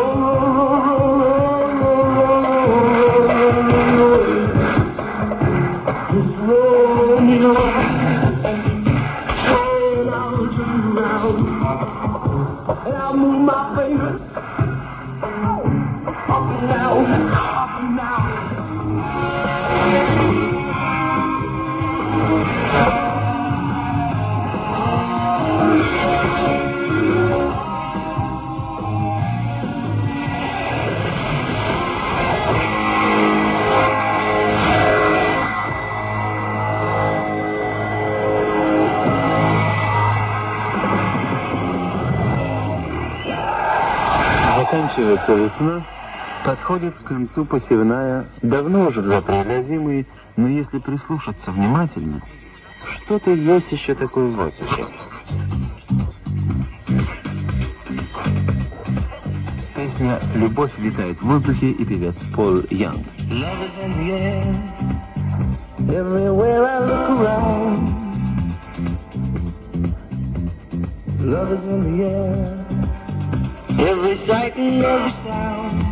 Заканчивается весна, подходит к концу посевная, давно уже 2 апреля зимы, но если прислушаться внимательно, что-то есть еще такое в воздухе. Песня «Любовь витает в воздухе» и певец Пол Янг. Love is in the air. Every sight and every sound.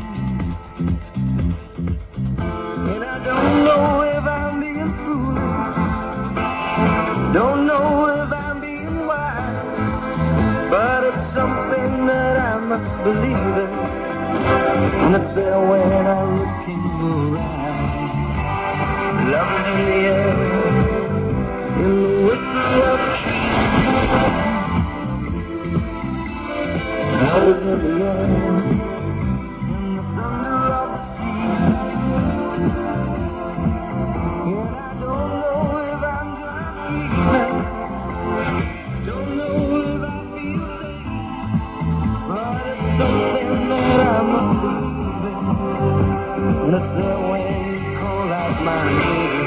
And I don't know if I'm being foolish, don't know if I'm being wise, but it's something that I must believe in, and it's there when I look in your eyes. Love is in the air, in the whistle of the trees. Love is in the air, in the thunder of the sea. And I don't know if I'm just dreaming, don't know if I feel safe, but it's something that I must believe in, and it's there when you call out my name.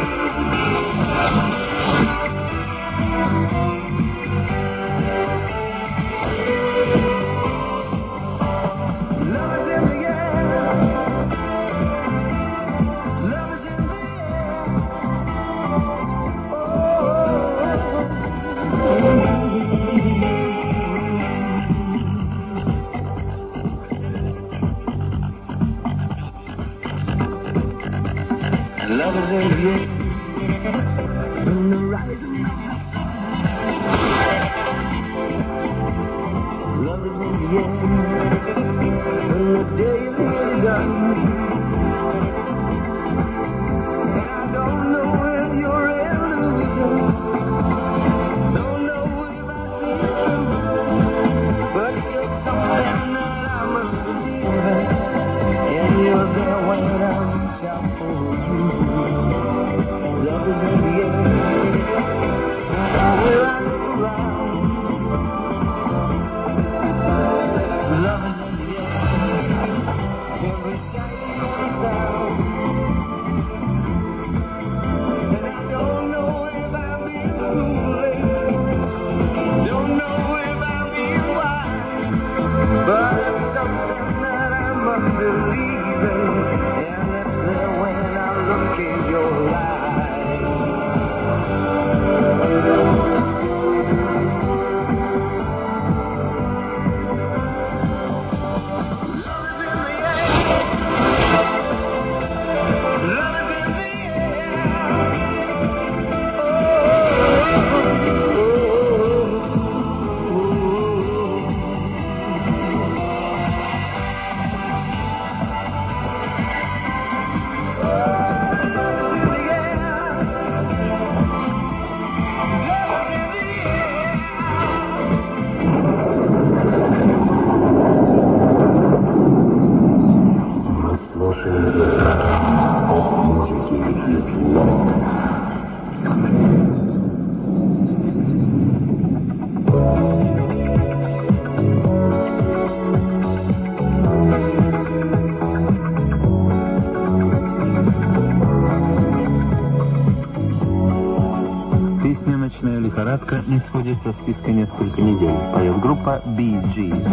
Love is in the air, in the rising of the sun. Love is in the air, in the day is nearly done. And I don't know if you're an illusion, don't know if I see it true, but you're something that I must believe in, and you're there when I reach out for you. Love is in the air, where I look around. Love is in the air, every sight and every sound. And I don't know if I'm being foolish, don't know if I'm being wise, but it's something that I must believe in, and it's there when I look in your eyes. Песня «Ночная лихорадка» не сходит со списка несколько недель. Поет группа Bee Gees.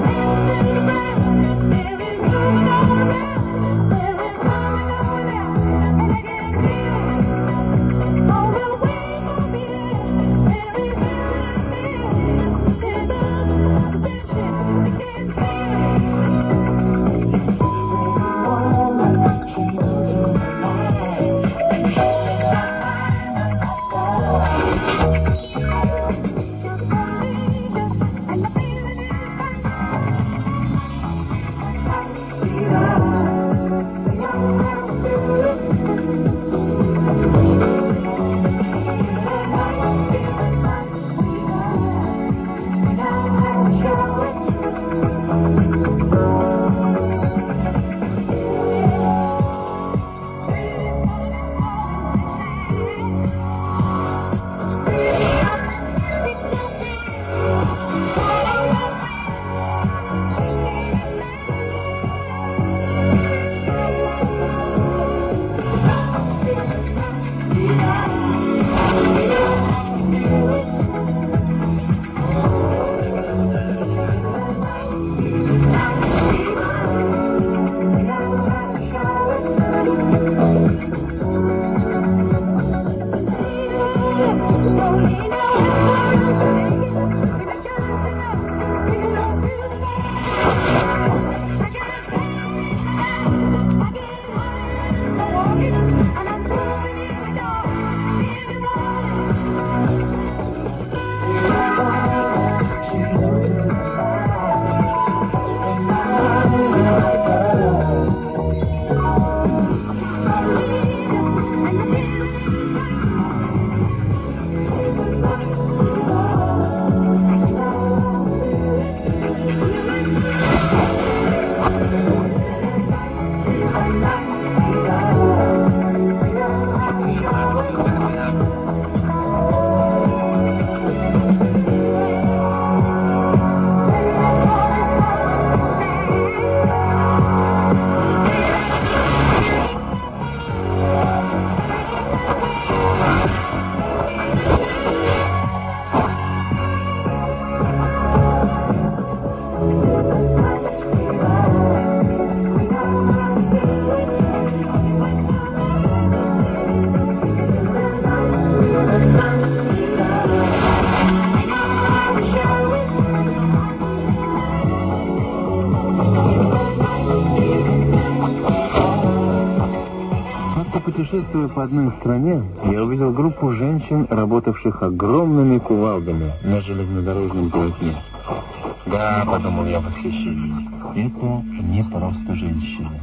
Путешествуя по одной стране, я увидел группу женщин, работавших огромными кувалдами на железнодорожном полотне. Да, подумал я в восхищении, это не просто женщины.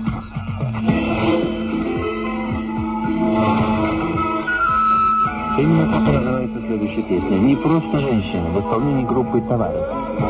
Именно так и называется следующая песня. Не просто женщины, в исполнении группы «Товарищ».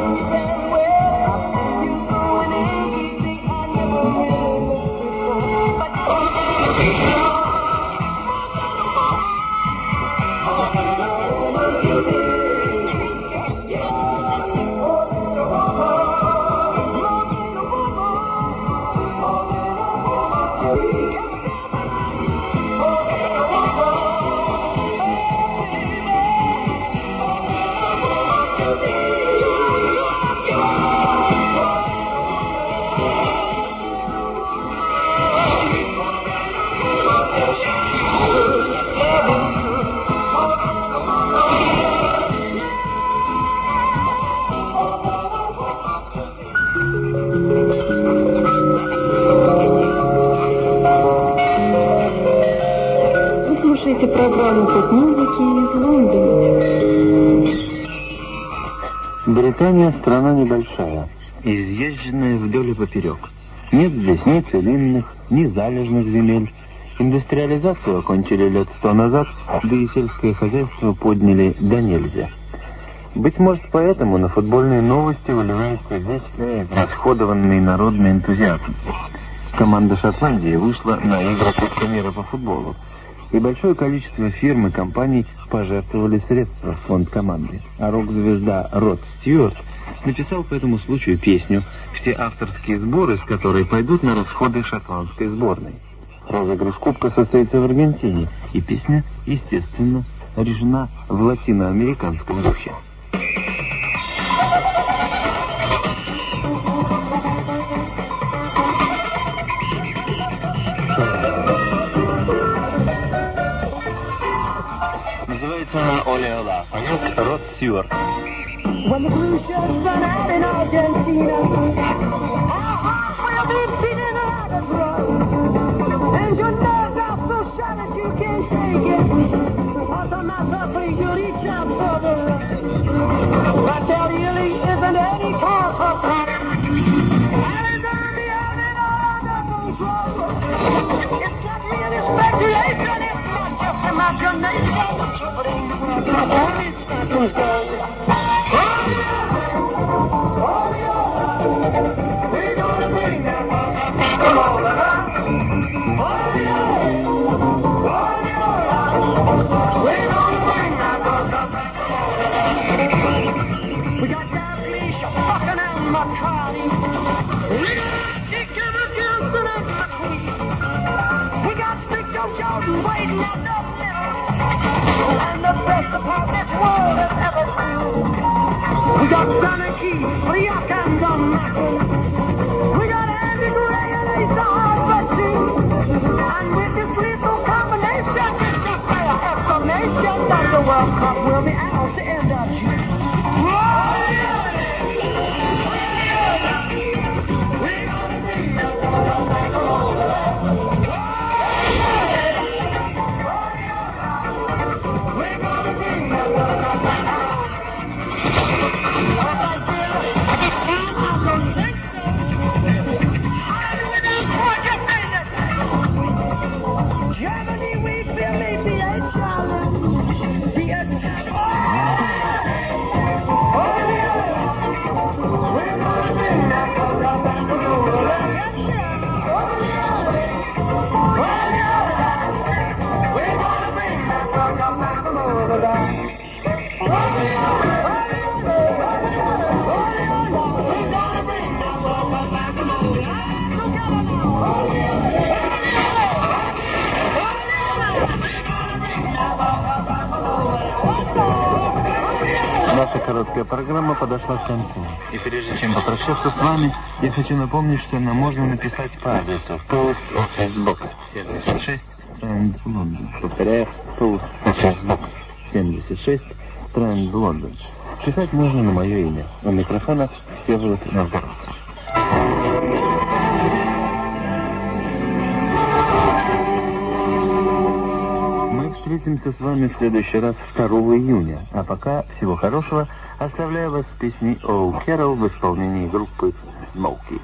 Программу «Путь музыки» из Лондона. Британия страна небольшая, изъезженная вдоль и поперек. Нет здесь ни целинных, ни залежных земель. Индустриализацию окончили лет 100 назад, да и сельское хозяйство подняли до нельзя. Быть может, поэтому на футбольные новости выливается весь расходованный народный энтузиазм. Команда Шотландии вышла на игры Кубка мира по футболу, и большое количество фирм и компаний пожертвовали средства в фонд команды. А рок-звезда Род Стюарт написал по этому случаю песню, все авторские сборы с которой пойдут на расходы шотландской сборной. Розыгрыш кубка состоится в Аргентине, и песня, естественно, решена в латиноамериканском духе. Называется она «Оле-ола», поет Род Стюарт. When the blue shirts run out in Argentina, our hearts will be beating out of blood. And your nerves are so shot that you can't take it. Automatically you reach out for the rug. But there really isn't any cause for panic. Arizona, all under control. It's not really speculation, it's not just imagination. But in the world, it's not we got Dalglish, fucking and McCarty. We got Chicken Johnson and McQueen. We got Big Joe Jordan waiting at the middle. And the best part this world has ever seen. We got Sonny Keith, Riak and Don Mackle. We got Andy Gray and Asa Harvey. And with this lethal combination, it's just like a explanation that the World Cup will be ours to end up. Наша короткая программа подошла к концу. И прежде чем попрощаться с вами, я хочу напомнить, что нам можно написать по адресу Post Office Box 76, Strand, Лондон. Повторяю, Post Office Box 76, Strand, Лондон. Писать можно на мое имя. У микрофона Всеволод Новгород. Встретимся с вами в следующий раз 2 июня. А пока всего хорошего. Оставляю вас с песней «Oh Carol» в исполнении группы Smokey.